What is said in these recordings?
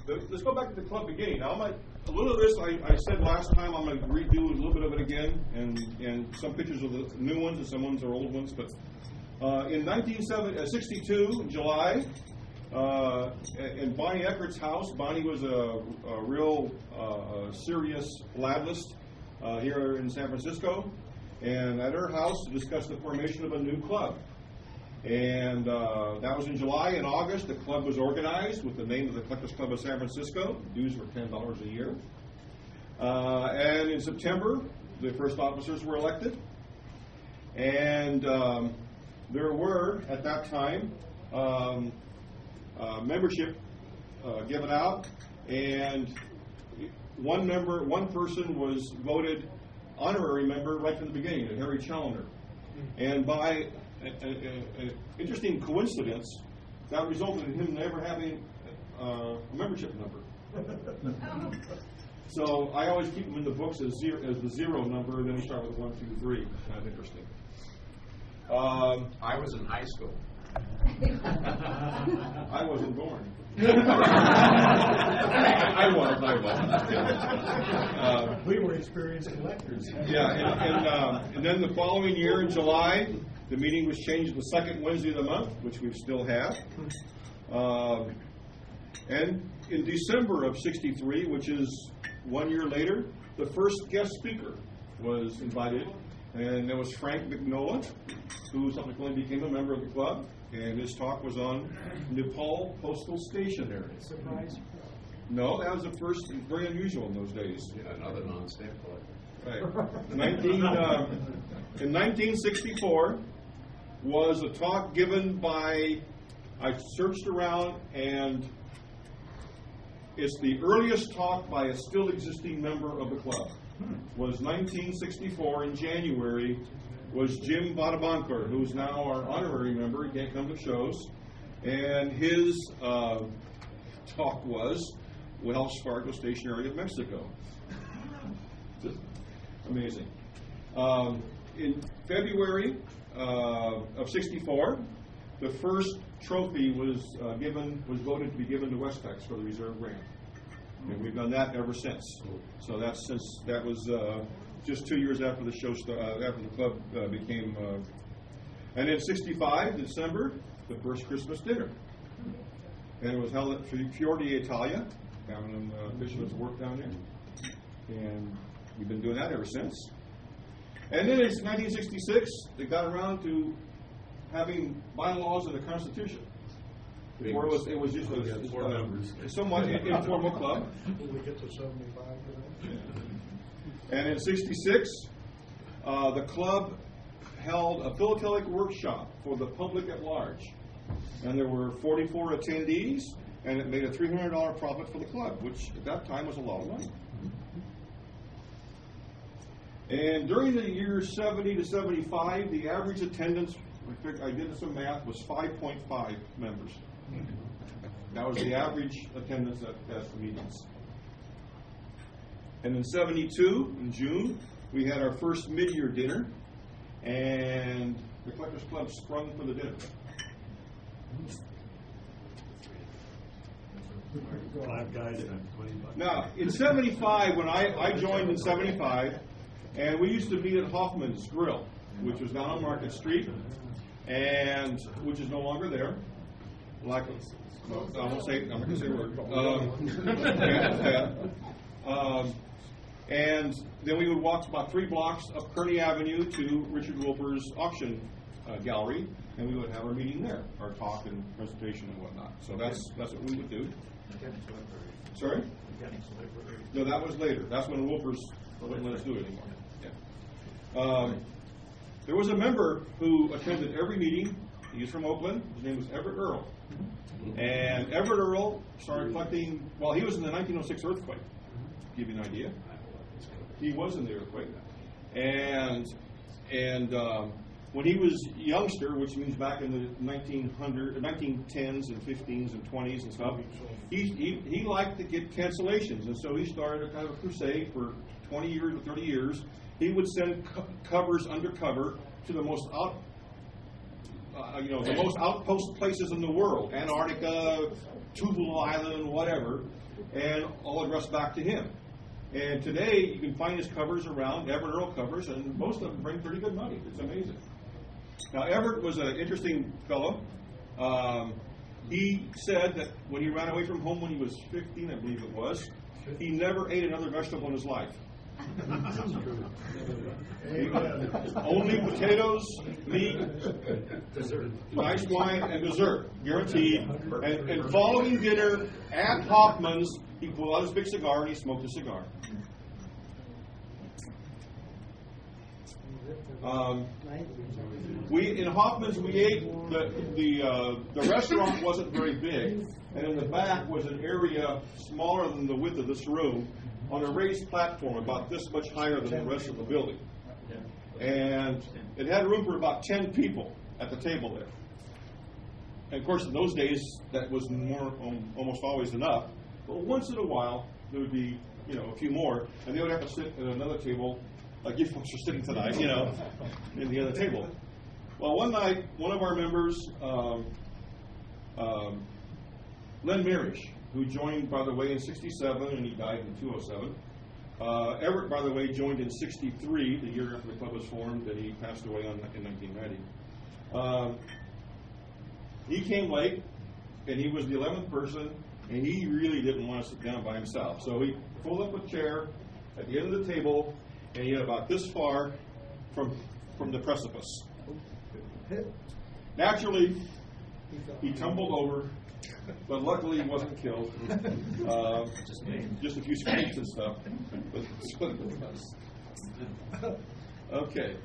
let's go back to the club beginning. Now, a little of this I said last time. I'm going to redo a little bit of it again, and some pictures of the new ones and some ones are old ones. But in 1962, in July, in Bonnie Eckert's house, Bonnie was a real serious ladlist here in San Francisco, and at her house to discuss the formation of a new club. And that was in July. In August, the club was organized with the name of the Collectors Club of San Francisco. Dues were $10 a year. And in September, the first officers were elected. And there were, at that time, membership given out. And one person was voted honorary member right from the beginning, Harry Challoner. And by an interesting coincidence, that resulted in him never having a membership number. So I always keep them in the books as the zero number, and then we start with 1, 2, 3. Kind of interesting. I was in high school. I wasn't born. I was. Yeah. We were experienced collectors. Yeah, and then the following year in July, the meeting was changed to the second Wednesday of the month, which we still have. And in December of '63, which is 1 year later, the first guest speaker was invited, and that was Frank McNola, who subsequently became a member of the club, and his talk was on Nepal Postal Stationery. Surprise. No, that was the first, very unusual in those days. Yeah, another non-stamp collector. Right. In 1964 was a talk given by, I searched around, and it's the earliest talk by a still existing member of the club. Was 1964 in January, was Jim Badabankar, who's now our honorary member. He can't come to shows. And his talk was Wells Fargo Stationery of Mexico. Just amazing. In February of '64, the first trophy was voted to be given to Westex for the reserve grant, and we've done that ever since. So that was just 2 years after the show after the club became. And in '65, December, the first Christmas dinner, and it was held at Fior d'Italia down in Fisherman's Wharf down there, and we've been doing that ever since. And then in 1966, they got around to having bylaws of the Constitution. Before it was just a somewhat informal club. Did we get to 75? And in '66, the club held a philatelic workshop for the public at large. And there were 44 attendees, and it made a $300 profit for the club, which at that time was a lot of money. And during the years 70 to 75, the average attendance, I did some math, was 5.5 members. That was the average attendance at the meetings. And in '72, in June, we had our first mid-year dinner, and the Collectors Club sprung for the dinner. 5 guys and 20 bucks. Now, in '75, when I joined in '75, and we used to meet at Hoffman's Grill, which was down on Market Street, and which is no longer there. Like, no, I'm not going to say a word. And then we would walk about 3 blocks up Kearney Avenue to Richard Wolper's auction gallery, and we would have our meeting there, our talk and presentation and whatnot. So that's what we would do. Sorry? No, that was later. That's when Wolper's wouldn't let us do it anymore. Yeah. There was a member who attended every meeting. He's from Oakland. His name was Everett Earl. And Everett Earl started collecting, well, he was in the 1906 earthquake, to give you an idea. He was in the earthquake. And when he was youngster, which means back in the 1910s and 15s and 20s and stuff, he liked to get cancellations. And so he started a kind of a crusade for 20 years or 30 years. He would send covers undercover to the most most outpost places in the world, Antarctica, Tubal Island, whatever, and all addressed back to him. And today, you can find his covers around, Everett Earl covers, and most of them bring pretty good money. It's amazing. Now, Everett was an interesting fellow. He said that when he ran away from home when he was 15, I believe it was, he never ate another vegetable in his life. Only potatoes, meat, nice wine, and dessert, guaranteed. And following dinner at Hoffman's, he pulled out his big cigar and he smoked a cigar. In Hoffman's we ate. The restaurant wasn't very big, and in the back was an area smaller than the width of this room, on a raised platform about this much higher than the rest of the building. And it had room for about 10 people at the table there. And of course, in those days, that was almost always enough. But once in a while, there would be, a few more, and they would have to sit at another table, like you folks are sitting tonight, in the other table. Well, one night, one of our members, Len Marish, who joined, by the way, in 67, and he died in 207. Everett, by the way, joined in 63, the year after the club was formed, and he passed away in 1990. He came late, and he was the 11th person, and he really didn't want to sit down by himself. So he pulled up a chair at the end of the table, and he had about this far from the precipice. Naturally, he tumbled over, but luckily he wasn't killed. Just a few scrapes and stuff. Okay.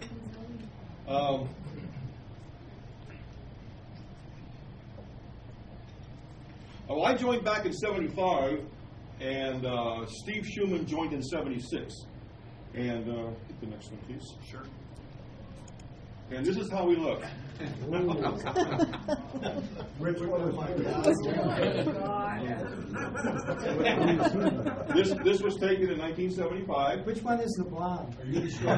Well, I joined back in 75, and Steve Schumann joined in 76. And get the next one, please. Sure. And this is how we look. Which one is my This was taken in 1975. Which one is the blonde? Are you sure?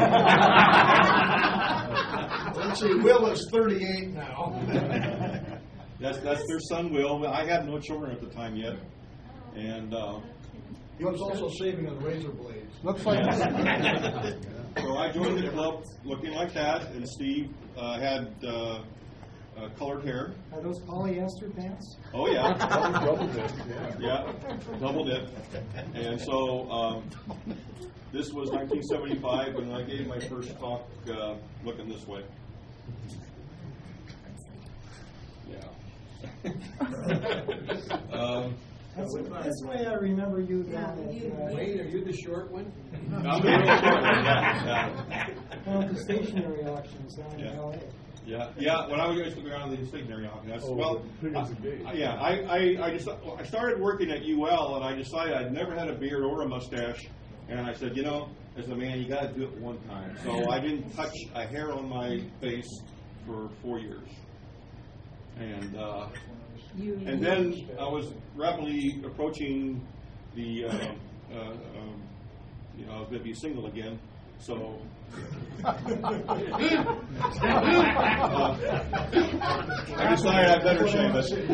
Let's see, Will is 38 now. That's their son, Will. I had no children at the time yet. And He was also saving on razor blades. Looks like so I joined the club looking like that, and Steve had colored hair. Are those polyester pants? Oh, yeah. Double dip, Yeah, double dip. And so this was 1975, and I gave my first talk looking this way. Yeah. That's the way I remember you down at Wait, are you the short one? I'm the real short one, yeah. one of the stationery auctions down in L.A. Yeah. When I used to go around the stationery auction, Yeah. I started working at UL, and I decided I'd never had a beard or a mustache, and I said, as a man, you got to do it one time. So I didn't touch a hair on my face for 4 years, and then I was rapidly approaching the going to be single again. So I decided I better shave it.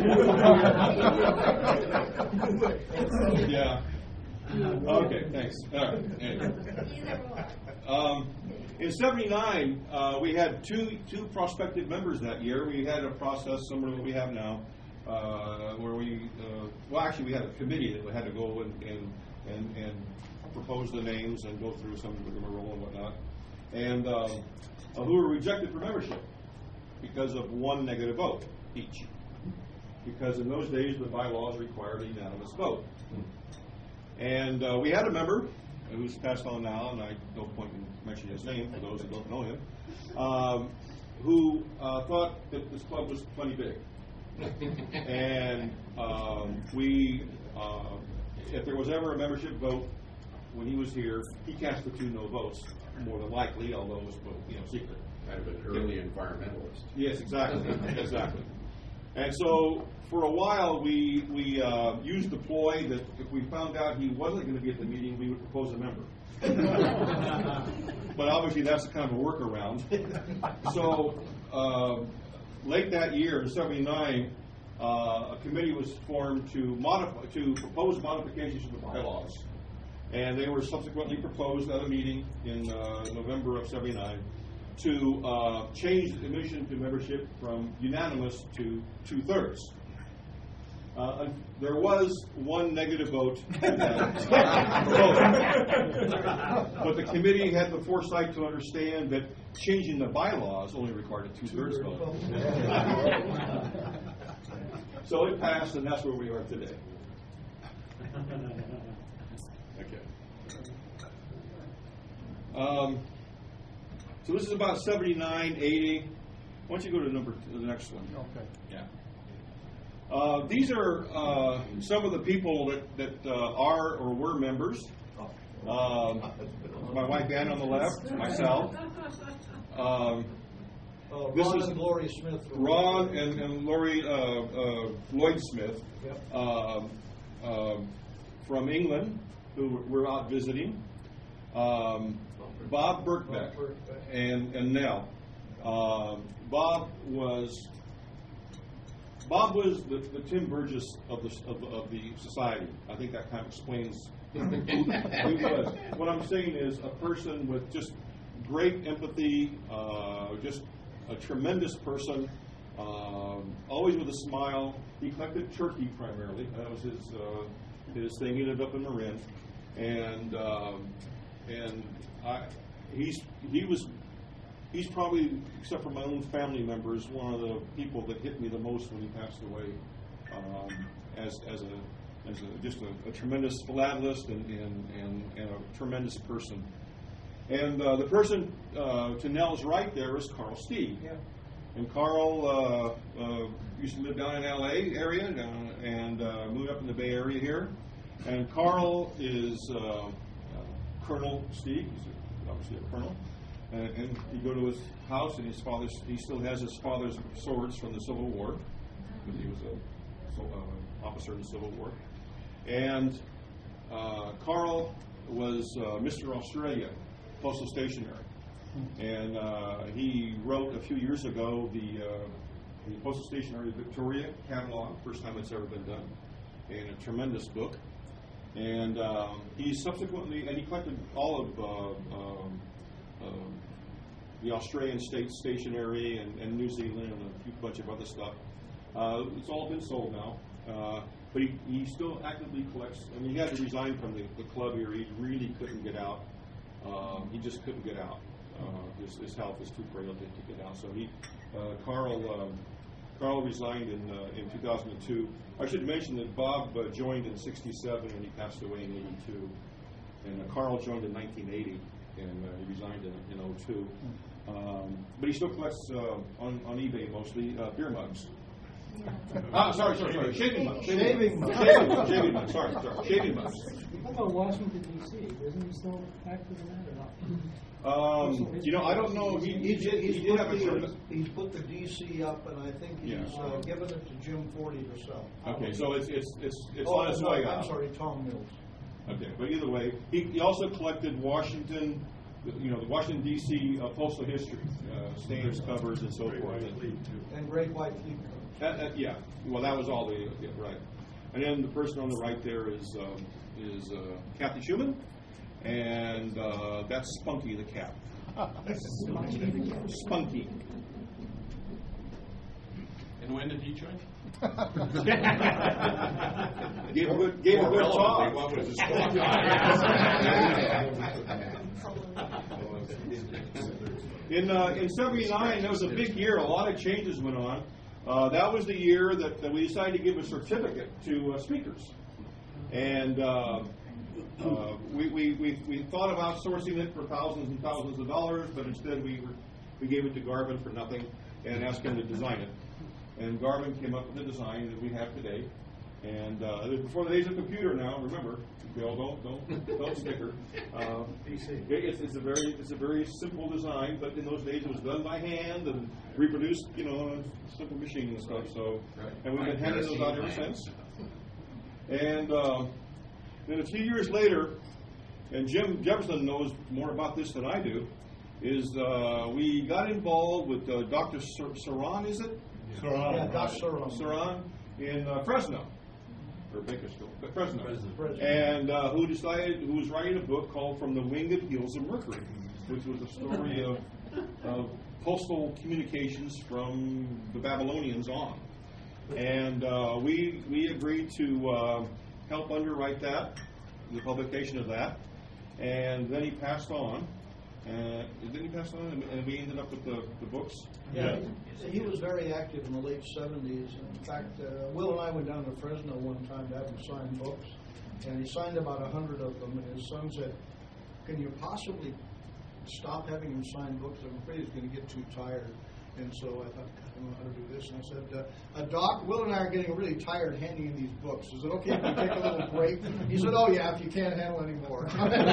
Yeah. Okay, thanks. All right. Anyway. In 79, we had two prospective members that year. We had a process similar to what we have now, where we had a committee that had to go and propose the names and go through some rigmarole and whatnot, and who were rejected for membership because of one negative vote each. Because in those days, the bylaws required a unanimous vote. And we had a member who's passed on now, and I don't point in mentioning his name for those who don't know him, who thought that this club was plenty big. And if there was ever a membership vote when he was here, he cast the 2 no votes, more than likely, although it was secret. Kind of an early environmentalist. Yes, exactly, exactly. And so for a while we used the ploy that if we found out he wasn't going to be at the meeting, we would propose a member. But obviously that's kind of a workaround. So late that year, in 79, a committee was formed to propose modifications to the bylaws, and they were subsequently proposed at a meeting in November of '79 to change the admission to membership from unanimous to 2/3. There was one negative vote to that proposal. But the committee had the foresight to understand that changing the bylaws only required a 2/3 vote. So it passed, and that's where we are today. Okay. So this is about 79, 80. Why don't you go to the next one? Okay. Yeah. These are some of the people that are or were members. My wife Ann on the left, myself. This Ron is and Lori Smith. Ron and Lori Lloyd Smith Yep. from England, who were out visiting. Bob Birkbeck and Nell. Bob was the Tim Burgess of the society. I think that kind of explains who he was. What I'm saying is a person with just great empathy, just a tremendous person, always with a smile. He collected turkey primarily. That was his thing. He lived up in Marin, and he's probably, except for my own family members, one of the people that hit me the most when he passed away, as just a tremendous philatelist and a tremendous person. And the person to Nell's right there is Carl Steve. Yeah. And Carl used to live down in L.A. area and moved up in the Bay Area here. And Carl is Colonel Steve. He's obviously a colonel. And you go to his house, and he still has his father's swords from the Civil War, because he was an officer in the Civil War. And Carl was Mr. Australia, postal stationery. And he wrote a few years ago the Postal Stationery Victoria catalog, first time it's ever been done, and a tremendous book. And he subsequently, and he collected all of the Australian state stationery and New Zealand and a bunch of other stuff. It's all been sold now. But he still actively collects. I mean, he had to resign from the club here. He really couldn't get out. He just couldn't get out. His health was too frail to get out. So Carl resigned in 2002. I should mention that Bob joined in '67 and he passed away in '82. And Carl joined in 1980 and he resigned in '02. But he still collects on eBay mostly beer mugs. Sorry, shaving mugs. Shaving mugs. Sorry, shaving mugs. How about Washington, D.C.? Isn't he still active in that or not? I don't know. He did have a tremendous. He's put the DC up, and I think he's given it to Jim Forty to sell. Okay, so it's on its way out. I'm sorry, Tom Mills. Okay, but either way, he also collected Washington, the Washington D.C. Postal history, stamps, covers, and so forth. And Great White Fleet. Yeah, well, that was all right. And then the person on the right there is Kathy Schumann, and that's Spunky the cat. Spunky. And when did he join? Gave a good talk. What was his In '79, that was a big year. A lot of changes went on. That was the year that we decided to give a certificate to speakers, and we thought of outsourcing it for thousands and thousands of dollars, but instead we gave it to Garvin for nothing and asked him to design it. And Garvin came up with the design that we have today. And before the days of computer now, remember, Bill, don't sticker. It's a very simple design, but in those days it was done by hand and reproduced, on a simple machine and stuff. So, and we've been handing those out ever since. And then a few years later, and Jim Jefferson knows more about this than I do, is we got involved with Dr. Saran, is it? Yeah, Dr. Saran. Saran. in Fresno, or Bakersfield, but Fresno. Fresno. And who was writing a book called From the Winged Hills of Mercury, which was a story of postal communications from the Babylonians on. And we agreed to help underwrite that, the publication of that. And then he passed on. Then he passed on, and we ended up with the books. Yeah, he was very active in the late 70s. In fact, Will and I went down to Fresno one time to have him sign books, and he signed about 100 of them. And his son said, "Can you possibly stop having him sign books? I'm afraid he's going to get too tired." And so I thought, I don't know how to do this. And I said, "Doc, Will and I are getting really tired handing in these books. Is it okay if we take a little break?" He said, "Oh yeah, if you can't handle any more."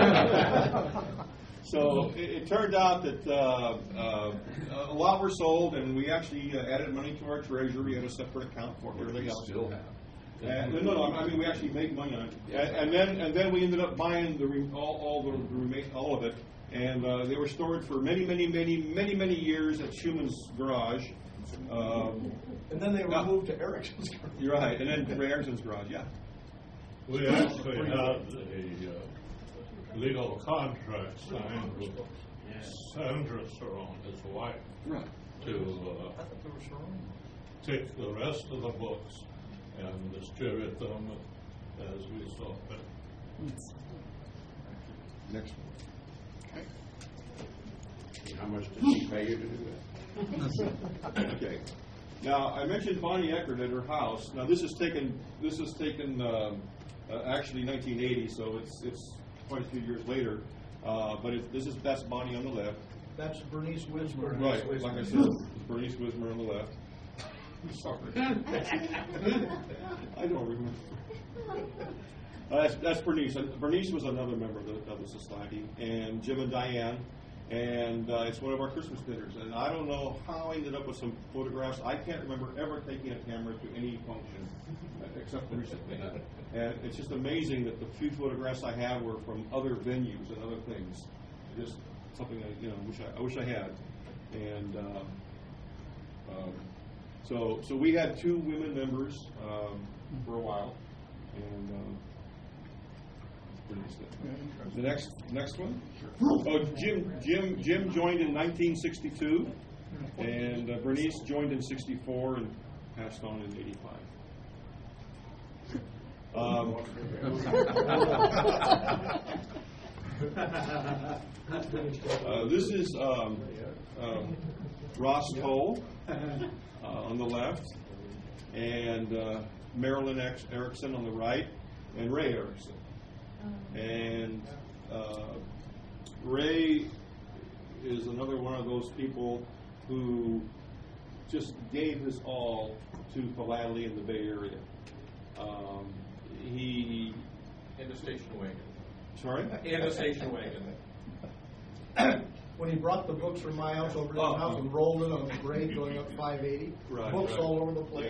So it turned out that a lot were sold, and we actually added money to our treasury. We had a separate account for everything else. Still have. No, I mean we actually made money on it, and then we ended up buying all of it, and they were stored for many years at Schumann's garage. And then they were moved to Erickson's garage. You're right, and then to Erickson's garage, yeah. We actually had a legal contract signed with Sandra Cerrone, his wife, Right. to take the rest of the books and distribute them as we saw fit. Next one. How much did she pay you to do that? Okay. Now I mentioned Bonnie Eckert at her house. Now this is taken actually 1980, so it's quite a few years later. But that's Bonnie on the left. That's Bernice Wismer. Right, like I said, it's Bernice Wismer on the left. Sorry. I don't remember. That's Bernice. Bernice was another member of the society, and Jim and Diane. And it's one of our Christmas dinners. And I don't know how I ended up with some photographs. I can't remember ever taking a camera to any function, except recently. And it's just amazing that the few photographs I have were from other venues and other things. Just something I wish I had. And so we had two women members for a while, and the next one. Oh, Jim joined in 1962, and Bernice joined in 64 and passed on in 85. This is Ross Toll on the left, and Marilyn Erickson on the right, and Ray Erickson. And Ray is another one of those people who just gave his all to philately in the Bay Area. In the station wagon. Sorry? In the station wagon. When he brought the books from my house over to his house and rolled it on the grade going up 580, books all over the place.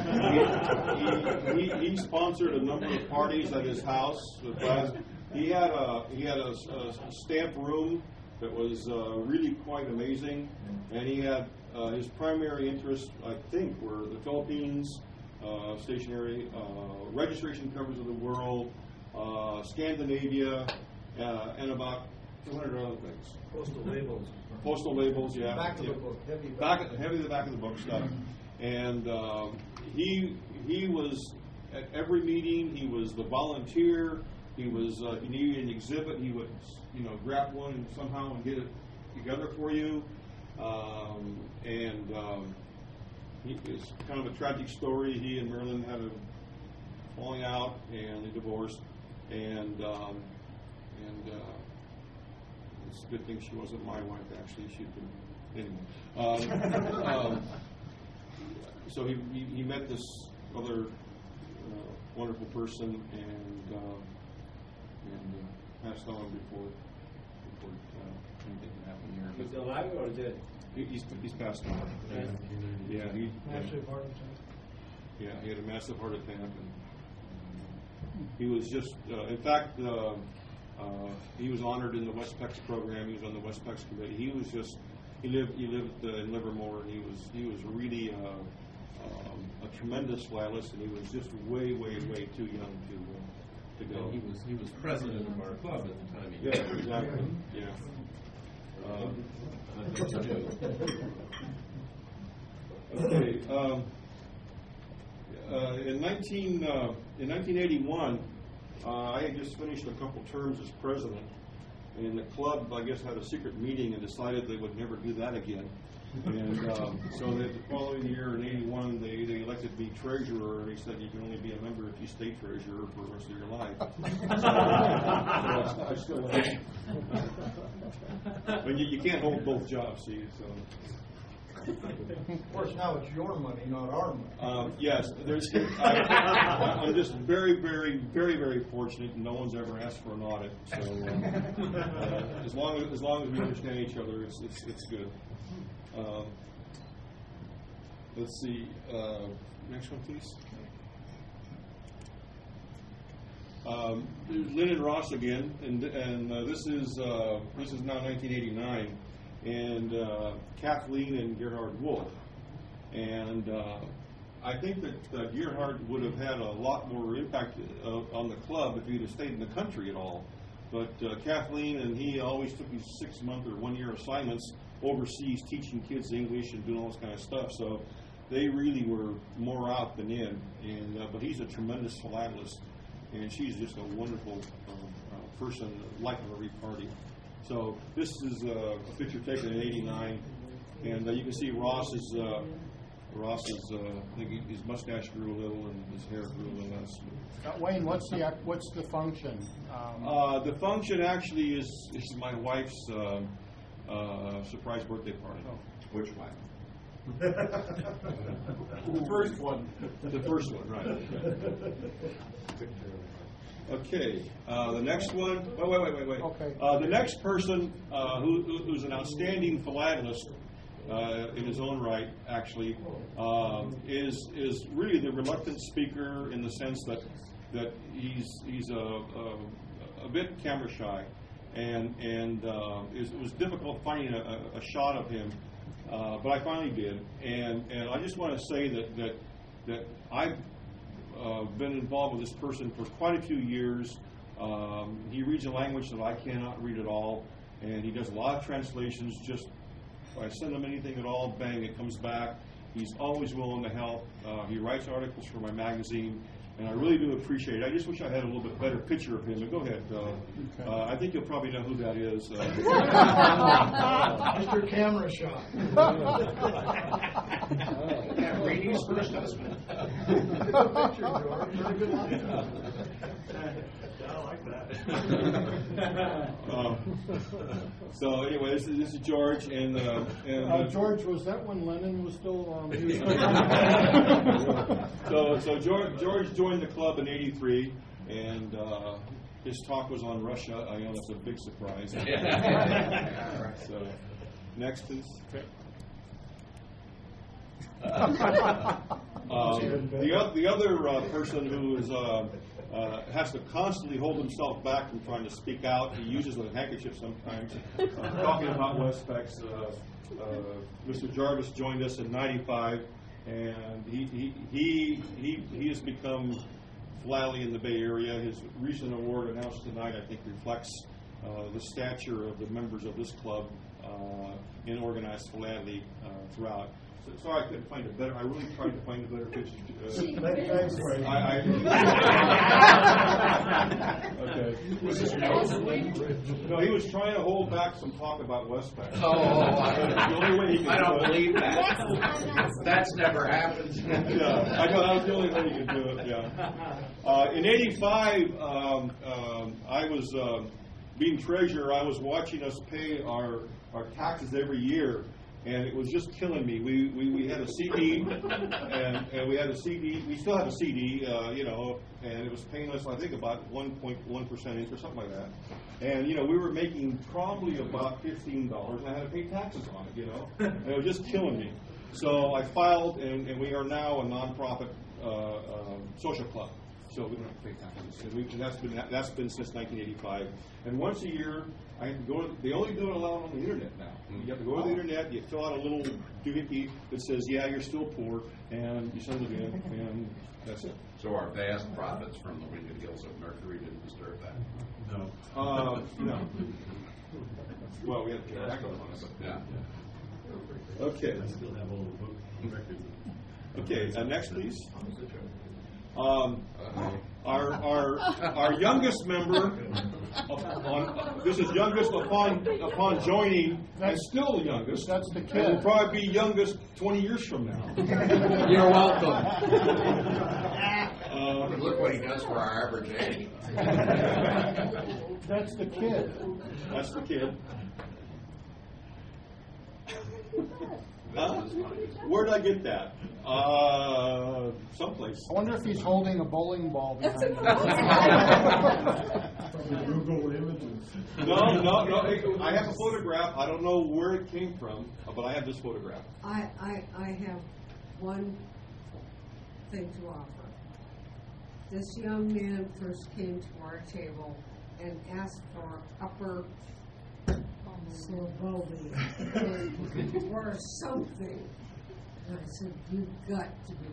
Yeah. He sponsored a number of parties at his house. He had a stamp room that was really quite amazing, and he had his primary interests, I think, were the Philippines, stationery, registration covers of the world, Scandinavia, and about 200 other things. Postal labels, yeah. Back of the book, heavy the back of the book stuff. And he was at every meeting. He was the volunteer. He was if you needed an exhibit, he would grab one somehow and get it together for you. It's kind of a tragic story. He and Marilyn had a falling out, and they divorced. And it's a good thing she wasn't my wife. Actually, she'd been anyway. So he met this other wonderful person and passed on before anything could happen here. He's alive or dead? He's passed on. Yeah, massive heart attack. Yeah, he had a massive heart attack, and he was just. In fact, he was honored in the West PEX program. He was on the West PEX committee. He was just. He lived in Livermore, and he was really a tremendous philatelist, and he was just way too young to go. And he was president of our club at the time. Yeah, exactly. Yeah. Okay. In 1981, I had just finished a couple terms as president, and the club, I guess, had a secret meeting and decided they would never do that again. And so the following year, in '81, they elected me treasurer, and he said you can only be a member if you stay treasurer for the rest of your life. So I still am. But you can't hold both jobs, see, so. Of course, now it's your money, not our money. Yes, I'm just very fortunate, and no one's ever asked for an audit. So as long as we understand each other, it's good. Let's see. Next one, please. Lynn and Ross again, and this is now 1989. And Kathleen and Gerhard Wolf. And I think that Gerhard would have had a lot more impact on the club if he'd have stayed in the country at all. But Kathleen and he always took these 6-month or 1-year assignments overseas, teaching kids English and doing all this kind of stuff. So they really were more out than in. And but he's a tremendous philatelist, and she's just a wonderful person, like of every party. So this is a picture taken in '89, and you can see Ross's. I think his mustache grew a little and his hair grew a little less. Wayne, what's the function? The function actually is my wife's surprise birthday party. Oh. Which wife? The first one. The first one, right. Okay, the next one. Wait. Okay. The next person who's an outstanding philatelist in his own right, actually, is really the reluctant speaker in the sense that he's a bit camera shy, and it was difficult finding a shot of him, but I finally did, and I just want to say that I've been involved with this person for quite a few years. He reads a language that I cannot read at all, and he does a lot of translations. Just if I send him anything at all, bang, it comes back. He's always willing to help. He writes articles for my magazine, and I really do appreciate it. I just wish I had a little bit better picture of him. But go ahead. I think you'll probably know who that is. Mr. Camera Shot. Brady's first husband. Good picture, George. Very good line. I like that. So anyway, this is George, and George, was that when Lennon was still on? So George joined the club in '83, and his talk was on Russia. I know that's a big surprise. So next, please. The other person who is has to constantly hold himself back from trying to speak out. He uses a handkerchief sometimes. Talking about Westpex, Mr. Jarvis joined us in '95, and he has become philately in the Bay Area. His recent award announced tonight, I think, reflects the stature of the members of this club in organized philately throughout. Sorry, I couldn't find a better. I really tried to find a better picture. Okay. No, he was trying to hold back some talk about Westpac. Oh, the only way he could I don't do it. believe that. That's never happened. Yeah, I know that was the only way he could do it. Yeah. In '85, I was being treasurer. I was watching us pay our taxes every year. And it was just killing me. We had a CD, and we had a CD. We still have a CD, and it was paying us, I think, about 1.1% interest, something like that. And we were making probably about $15, and I had to pay taxes on it, and it was just killing me. So I filed, and we are now a nonprofit social club. So we don't have to pay taxes. And that's been since 1985. And once a year, I have to go to, they only do it allowed on the internet now. You have to go to the internet, you fill out a little doohickey that says, yeah, you're still poor, and you send it in, and that's it. So our vast profits from the Winged Hills of Mercury didn't disturb that? No. No. Well, we have to get back on it. Yeah. Okay. Still have all the book records. Okay, next please. Our youngest member, this is youngest upon joining, and still the youngest. That's the And kid. will probably be youngest 20 years from now. You're welcome. Uh, Look what he does for our average age. That's the kid. That's the kid. Huh? Where did I get that? Someplace. I wonder if he's holding a bowling ball behind him. Google images. No. I have a photograph. I don't know where it came from, but I have this photograph. I have one thing to offer. This young man first came to our table and asked for upper Slobovia or something. And I said, you've got to be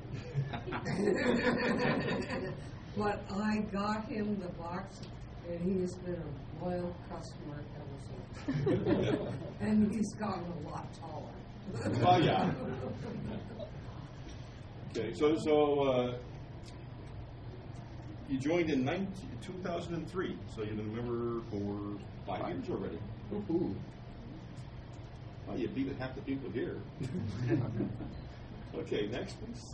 kidding. But I got him the box, and he has been a loyal customer ever since. And he's gotten a lot taller. Oh, yeah. Okay, so you joined in 2003, so you've been a member for 5 years already. Woohoo. Well, you beat half the people here. Okay, next, please.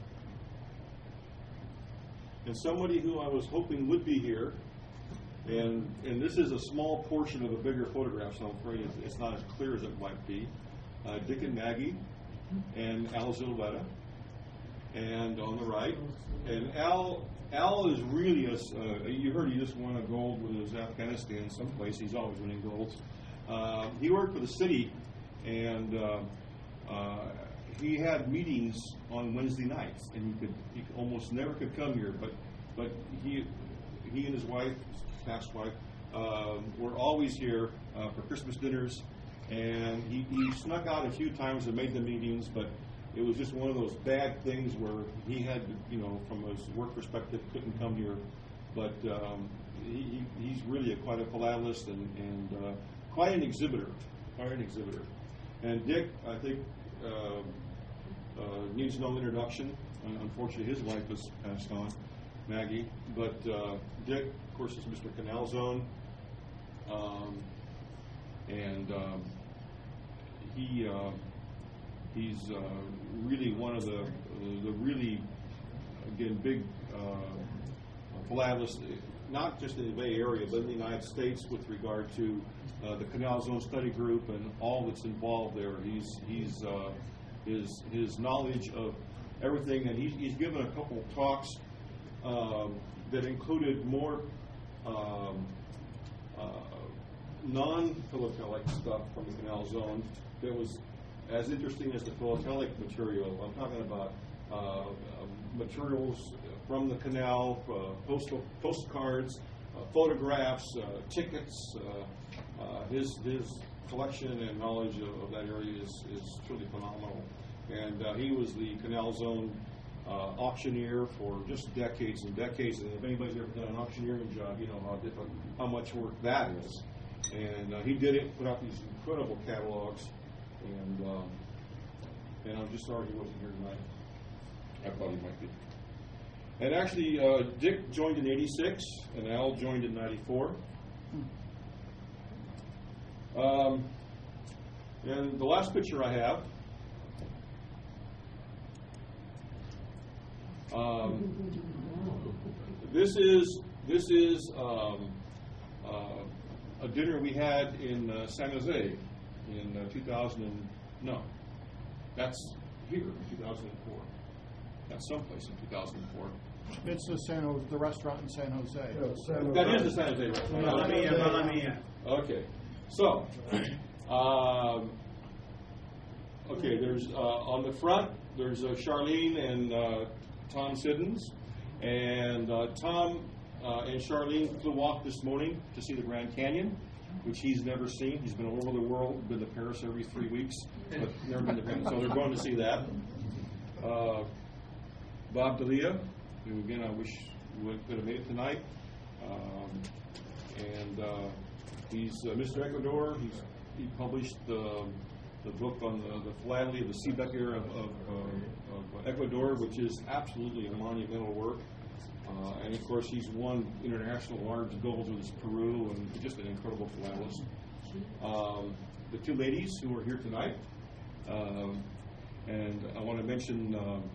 And somebody who I was hoping would be here, and this is a small portion of a bigger photograph, so I'm afraid it's not as clear as it might be. Dick and Maggie, and Al Zilvetta, and on the right, and Al is really you heard he just won a gold with his Afghanistan someplace. He's always winning golds. He worked for the city, and he had meetings on Wednesday nights, and he almost never could come here. But he and his wife, his past wife, were always here for Christmas dinners. And he snuck out a few times and made the meetings, but it was just one of those bad things where he had, from his work perspective, couldn't come here. But he's really quite a philatelist and quite an exhibitor. And Dick, I think, needs no introduction. Unfortunately, his wife has passed on, Maggie. But Dick, of course, is Mr. Canal Zone. He's really one of the really, again, big philatelists, not just in the Bay Area, but in the United States with regard to the Canal Zone Study Group and all that's involved there. His knowledge of everything, and he's given a couple of talks that included more non-philatelic stuff from the Canal Zone that was as interesting as the philatelic material. I'm talking about materials from the canal, postcards, photographs, tickets. His collection and knowledge of that area is truly phenomenal. And he was the Canal Zone auctioneer for just decades and decades. And if anybody's ever done an auctioneering job, you know how much work that is. And he did it, put out these incredible catalogs. And I'm just sorry he wasn't here tonight. I thought he might be. And actually, Dick joined in '86, and Al joined in '94. And the last picture I have, this is a dinner we had in San Jose in 2000. No, that's here in 2004. That's someplace in 2004. It's the restaurant in San Jose. That is the San Jose restaurant. Okay, so there's on the front there's Charlene and Tom Siddons, And Tom and Charlene flew off this morning to see the Grand Canyon, which he's never seen. He's been all over the world, been to Paris every 3 weeks, but never been to Paris. So they're going to see that. Bob D'Elia, who again I wish could have made it tonight. He's Mr. Ecuador. He published the book on the philately of the Seebeck era of Ecuador, which is absolutely a monumental work. And of course, he's won international large golds with Peru, and just an incredible philatelist. The two ladies who are here tonight, and I want to mention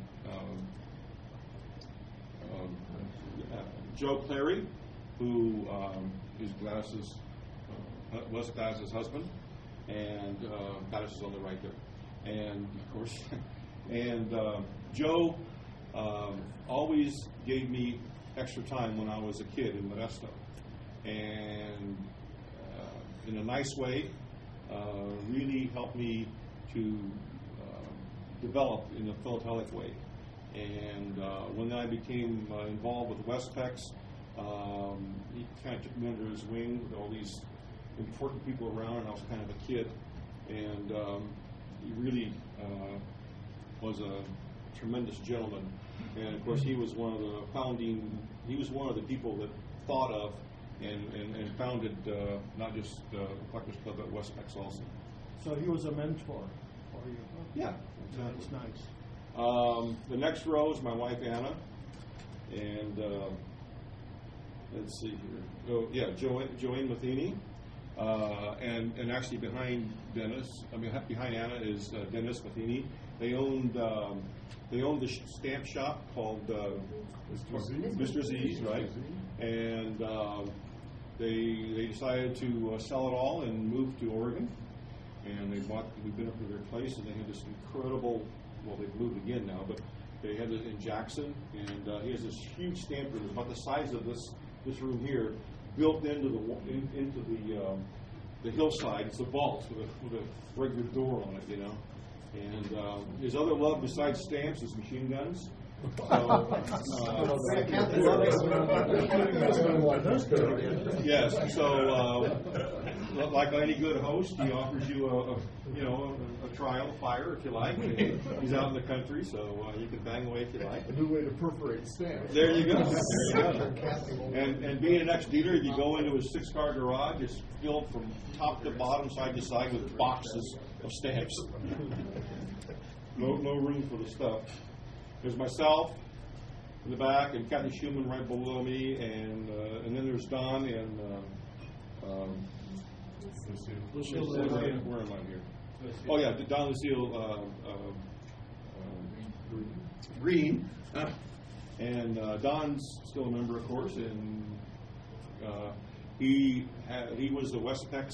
Joe Clary, who is Gladys's was Gladys's husband, and Gladys is on the right there, and of course, and Joe always gave me extra time when I was a kid in Modesto, and in a nice way, really helped me to develop in a philatelic way. And when I became involved with Westpex, he kind of took me under his wing with all these important people around, and I was kind of a kid. And he really was a tremendous gentleman. And of course, he was one of the people that thought of and founded not just the Collectors Club, but Westpex also. So he was a mentor for you? Yeah. That's nice. The next row is my wife Anna, and let's see here. Oh yeah, Joanne Matheny, and actually behind Anna is Dennis Matheny. They owned the stamp shop called Mr. Z's, right? And they decided to sell it all and move to Oregon, and we've been up to their place, and they had this incredible. Well, they've moved again now, but they had it in Jackson, and he has this huge stamp room, about the size of this room here, built into the hillside. It's a vault with a regular door on it, you know. And his other love besides stamps is machine guns. Yes. So, like any good host, he offers you a trial fire if you like. He's out in the country, so you can bang away if you like. A new way to perforate stamps. There you go. And being an ex-dealer, you go into his 6-car garage. It's filled from top to bottom, side to side, with boxes of stamps. No room for the stuff. There's myself in the back, and Kathy Schumann right below me, and then there's Don and Lucille. Where am I here? Oh yeah, Don Lucille Green, and Don's still a member, of course, and he was the Westpex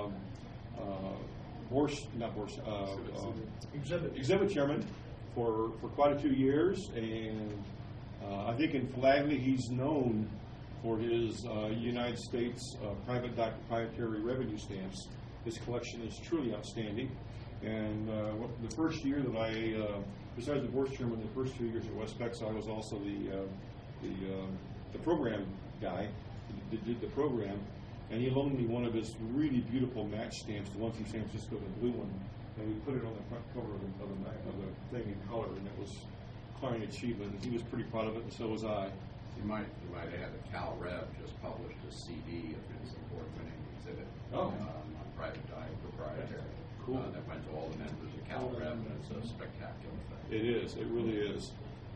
exhibit chairman for quite a few years, and I think in philately he's known for his United States private proprietary revenue stamps. His collection is truly outstanding. And the first year that I, besides the board chairman, the first 2 years at Westpex, I was also the program guy that did the program. And he loaned me one of his really beautiful match stamps, the one from San Francisco, the blue one. And we put it on the front cover of the thing in color, and it was quite an achievement. And he was pretty proud of it, and so was I. You might add that Cal Rev just published a CD of his award-winning exhibit on private proprietary. Cool. That went to all the members of Cal Rev, and it's a spectacular thing. It is. It really is.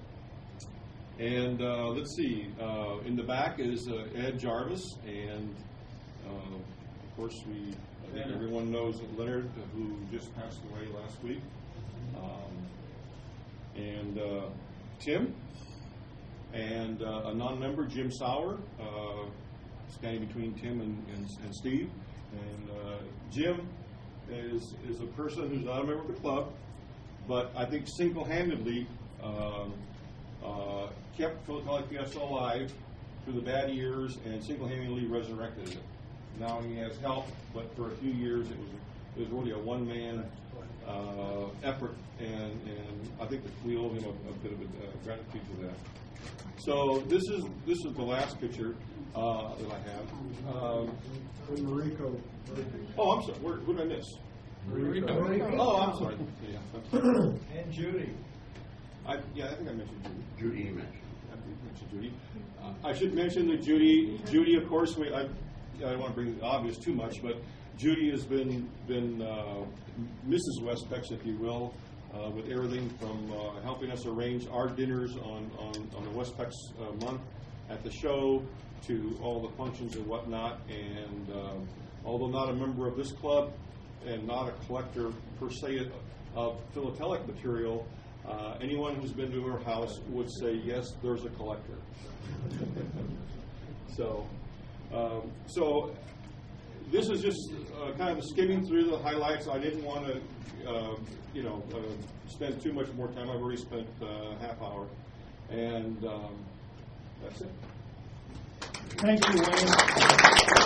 And let's see. In the back is Ed Jarvis, and of course I think everyone knows Leonard, who just passed away last week, and Tim, and a non-member, Jim Sauer, standing between Tim and Steve. And Jim is a person who's not a member of the club, but I think single-handedly kept Philatelic Fiesta alive through the bad years and single-handedly resurrected it. Now he has help, but for a few years it It was really a one-man effort, and I think that we owe him a bit of gratitude for that. So this is the last picture that I have. Mariko. Oh, I'm sorry. Who did I miss? Mariko. Oh, I'm sorry. Yeah, I'm sorry. And Judy. I think I mentioned Judy. Judy you mentioned. I mentioned Judy. I should mention that Judy, of course, I don't want to bring the obvious too much, but Judy has been Mrs. Westpex, if you will, with everything from helping us arrange our dinners on the Westpex month at the show to all the functions and whatnot. And although not a member of this club and not a collector per se of philatelic material, anyone who's been to her house would say, yes, there's a collector. So this is just kind of skimming through the highlights. I didn't want to, spend too much more time. I've already spent a half hour, and that's it. Thank you, Wayne.